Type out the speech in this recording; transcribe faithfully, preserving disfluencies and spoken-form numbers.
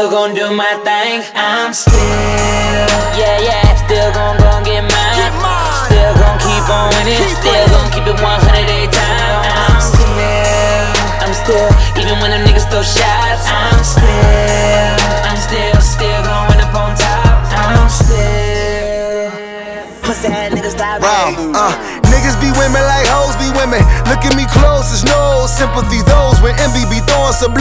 still gon' do my thing. I'm still, yeah, yeah, still gon' gon' get mine. Still gon' keep on winning, still gon' keep it one hundred every time. I'm still, I'm still, even when them niggas throw shots. I'm still, I'm still, still gon' win up on top. I'm still, pussy ass niggas stop Wow, uh, niggas be women like hoes be women. Look at me close, there's no sympathy. Those when envy be throwing some